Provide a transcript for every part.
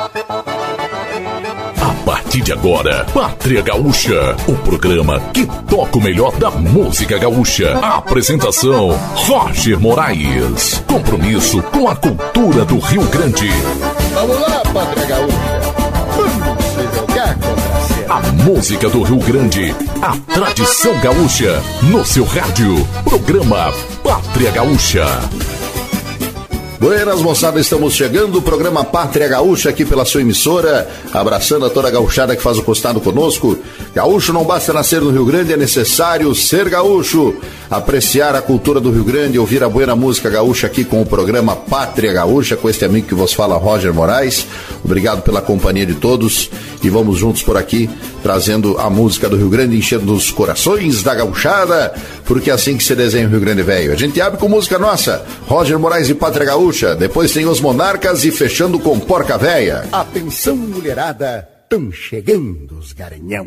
A partir de agora, Pátria Gaúcha, o programa que toca o melhor da música gaúcha. Apresentação, Roger Moraes. Compromisso com a cultura do Rio Grande. Vamos lá, Pátria Gaúcha. Vamos se jogar contra a cena. A música do Rio Grande, a tradição gaúcha, no seu rádio. Programa Pátria Gaúcha. Buenas, moçada, estamos chegando, o programa Pátria Gaúcha aqui pela sua emissora, abraçando a toda a gauchada que faz o costado conosco. Gaúcho não basta nascer no Rio Grande, é necessário ser gaúcho, apreciar a cultura do Rio Grande, ouvir a boa música gaúcha aqui com o programa Pátria Gaúcha, com este amigo que vos fala, Roger Moraes. Obrigado pela companhia de todos e vamos juntos por aqui, trazendo a música do Rio Grande, enchendo os corações da gauchada, porque é assim que se desenha o Rio Grande Velho. A gente abre com música nossa, Roger Moraes e Pátria Gaúcha, depois tem os Monarcas e fechando com Porca Véia. Atenção, mulherada, tão chegando os Garanhão.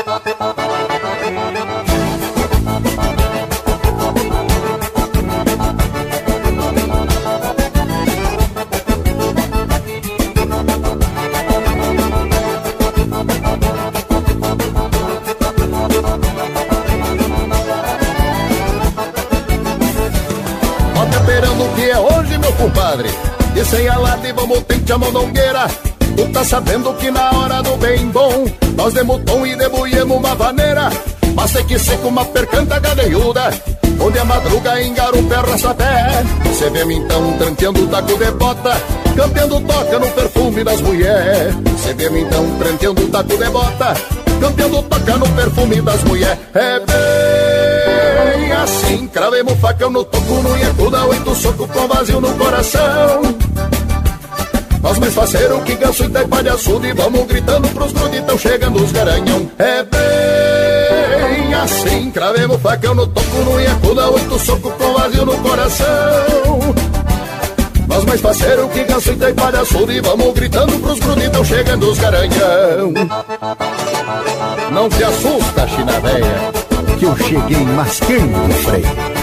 Esperando que é hoje, meu compadre, e sem a lata e vamos tente a mondongueira. Tu tá sabendo que na hora do bem bom nós demos tom e debulhemos uma vaneira. Mas tem que ser com uma percanta gadeiuda, onde a madruga engarupa a raça-pé. Cê vê-me então tranteando o taco de bota, campeando toca no perfume das mulheres. Cê vê-me então tranteando o taco de bota, campeando toca no perfume das mulheres. É bem assim, cravemos facão no toco, no iacu, dá 8 soco com vazio no coração. Nós mais faceiro que ganso e taipa de açude, vamos gritando pros gruditão chegando os Garanhão. É bem assim, cravemos facão no toco, no iacu, dá 8 soco com vazio no coração. Nós mais faceiro que ganso e taipa de açude, vamos gritando pros gruditão chegando os Garanhão. Não te assusta, China véia, que eu cheguei mascando o freio.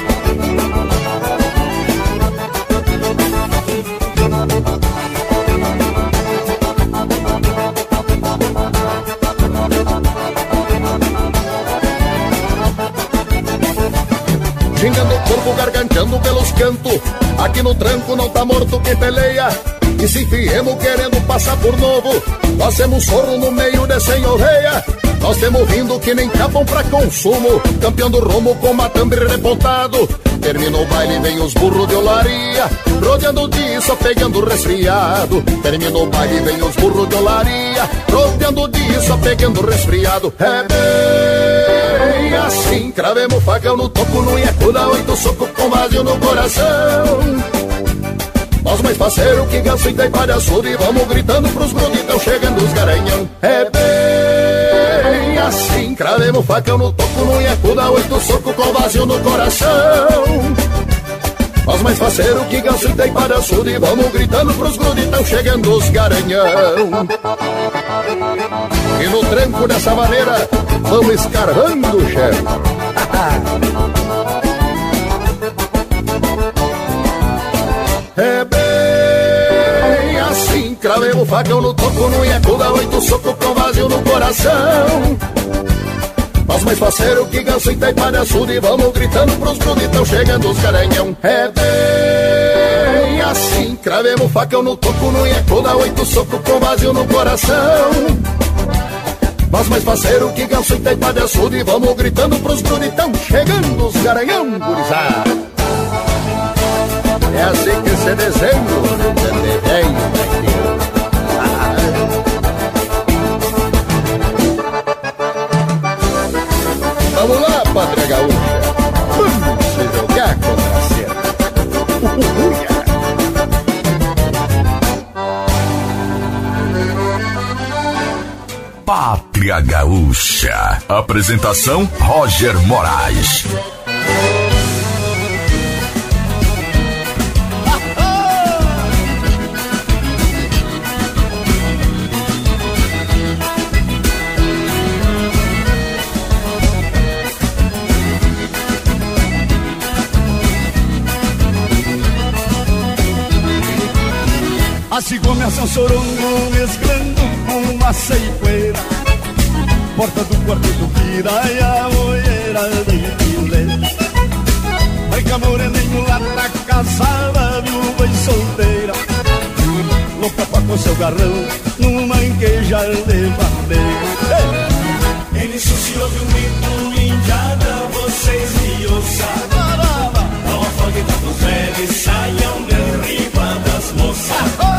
Xingando o corpo, garganteando pelos cantos, aqui no tranco não tá morto quem peleia. E se enfiemos querendo passar por novo, nós temos sorro no meio de sem orreia. Nós temos rindo que nem capam pra consumo, campeão do rumo com matambre repontado. Termina o baile, vem os burros de olaria, rodeando o dia só pegando resfriado. Termina o baile, vem os burros de olaria, rodeando o dia só pegando resfriado. É bem assim, cravemos facão no toco, no iacu, dá 8 soco com vazio no coração. Nós mais parceiro que ganso e taipa de açude, vamos gritando pros gruditão chegando os Garanhão. É bem assim, cravemos facão no toco, no iacu, dá 8 soco com vazio no coração. Nós mais parceiro que ganso e taipa de açude, vamos gritando pros gruditão chegando os Garanhão. E no tranco dessa maneira, vamos escarvando o chefe. É bem assim, cravemos facão no toco, no iacu, dá 8 soco com vazio no coração. Nós mais parceiro que ganso e taipa de açude, vamos gritando pros gruditão chegando os Garanhão. É bem assim, cravemos facão no toco, no iacu, dá 8 soco com vazio no coração. Nós mais parceiro que ganso e taipa de açude, vamos gritando pros gruditão chegando os Garanhão, gurizada. É assim que se desenha o Rio Grande Velho, vamos lá, Pátria Gaúcha, vamos se jogar contra a cena. Pátria Gaúcha. Apresentação, Roger Moraes. Assim começa um sorongo mesclando fumaça e poeira. Porta do quarteto Piraia, olheira de Pilé. Branca moreninho lá tá casada, viúva e solteira, louca pra com seu garrão num manquejar de bandeira. Ele suciou de um grito, indiada, vocês me ouçam. Não afogue tantos velhos, saiam de riba das moças.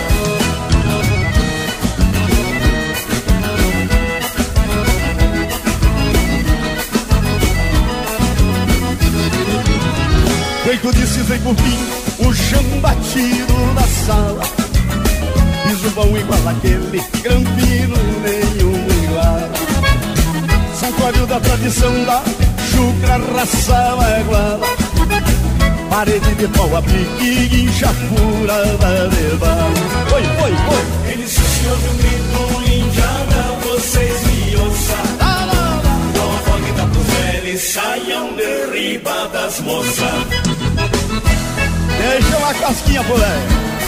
Feito de cisne por fim, o chão batido na sala. Piso bom igual aquele, grampino nenhum igual. São Cláudio da tradição da chucra, raça maguala. Parede de pau a pique, guincha furada de bala. Oi, oi, oi. Ele suciou de um grito, indiada, vocês me ouçam. Não afogue tantos velhos, saiam de riba das moças. Deixa uma casquinha, mulher.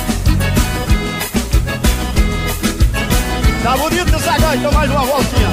Tá bonito essa gaita, mais uma voltinha.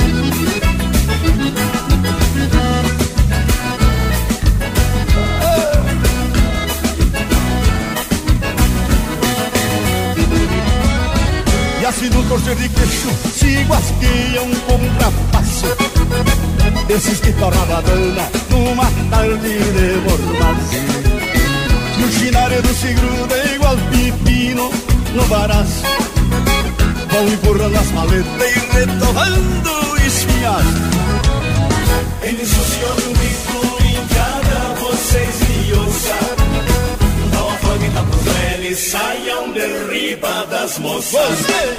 E assim no torcer de queixo se guasqueiam com um trapaço desses que tornava dana numa tarde de mormaço. E o chinaredo se gruda igual pepino no baraço. Vão empurrando as maletas e retovando espinhaço. Ele suciou de um grito, indiada, vocês me ouçam. Não afogue tantos velhos, saiam de riba das moças. Você!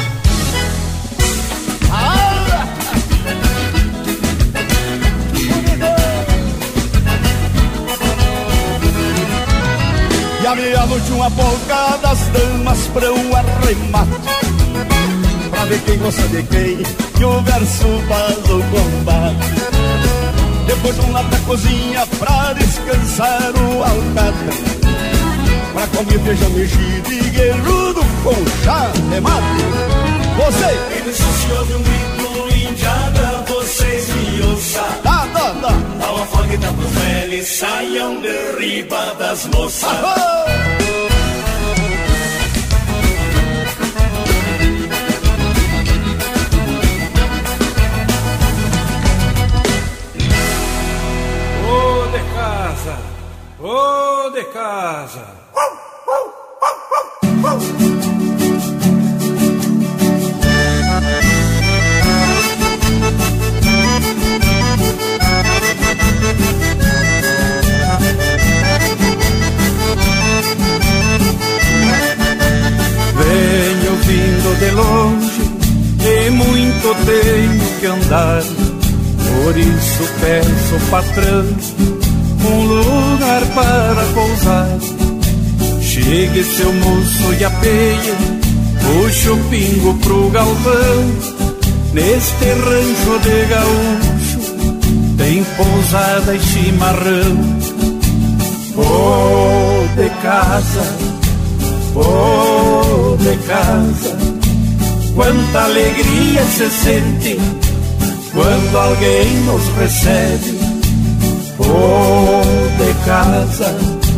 E à meia-noite uma polca das damas pra um arremate, pra ver quem gosta de quem e o verso faz o combate. Depois vão lá pra cozinha pra descansar o alcatre, pra comer feijão mexido e guerrudo com chá de mate. Você! Ele suciou de um grito, indiada, vocês me ouçam. Não afogue tantos velhos, saiam de riba das moças. Ô de casa, ô de casa. Venho vindo de longe e muito tenho que andar, por isso peço, patrão, um lugar para pousar. Chegue seu moço e apeia, puxa o pingo pro galpão. Neste rancho de gaúcho tem pousada e chimarrão. Oh, de casa, oh, de casa, quanta alegria se sente quando alguém nos recebe. Oh, de casa,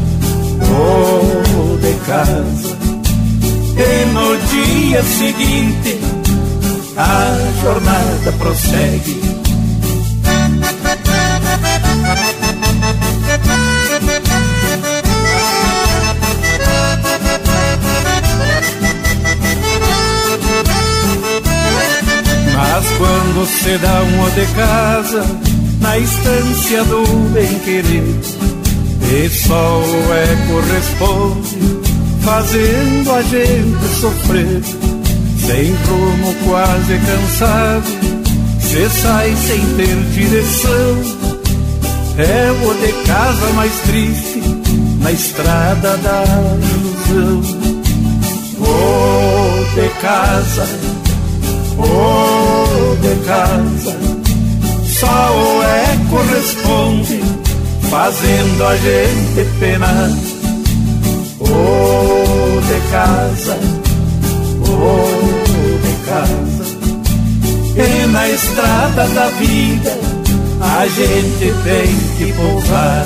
oh, de casa. E no dia seguinte a jornada prossegue. Mas quando se dá um de casa na estância do bem-querer, e só o eco responde, fazendo a gente sofrer. Sem rumo, quase cansado, se sai sem ter direção. É o de casa mais triste na estrada da ilusão. Oh, de casa, oh, de casa, só o eco responde, fazendo a gente penar. Oh, de casa, vou de casa. E na estrada da vida a gente tem que pousar.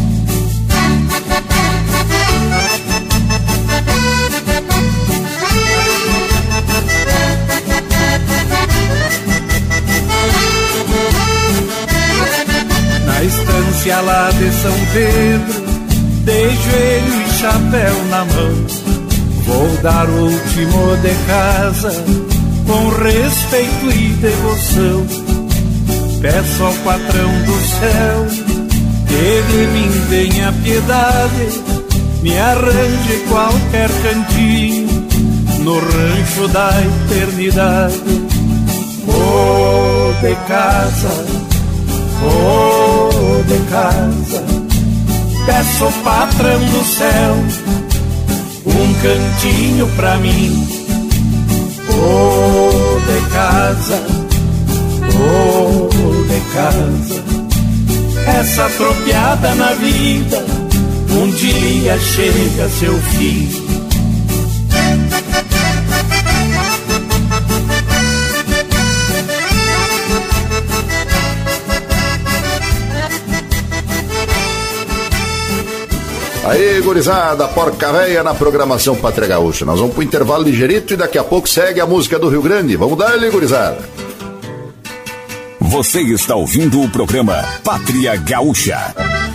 Na estância lá de São Pedro, de joelho e chapéu na mão, vou dar o último de casa, com respeito e devoção. Peço ao patrão do céu que de mim tenha piedade, me arranje qualquer cantinho no rancho da eternidade. Oh, de casa, oh, de casa, peço ao patrão do céu um cantinho pra mim. Oh, de casa, oh, de casa, essa tropiada na vida um dia chega a seu fim. Aí, gurizada, porca véia na programação Pátria Gaúcha. Nós vamos pro intervalo ligeirito e daqui a pouco segue a música do Rio Grande. Vamos dar ali, gurizada. Você está ouvindo o programa Pátria Gaúcha.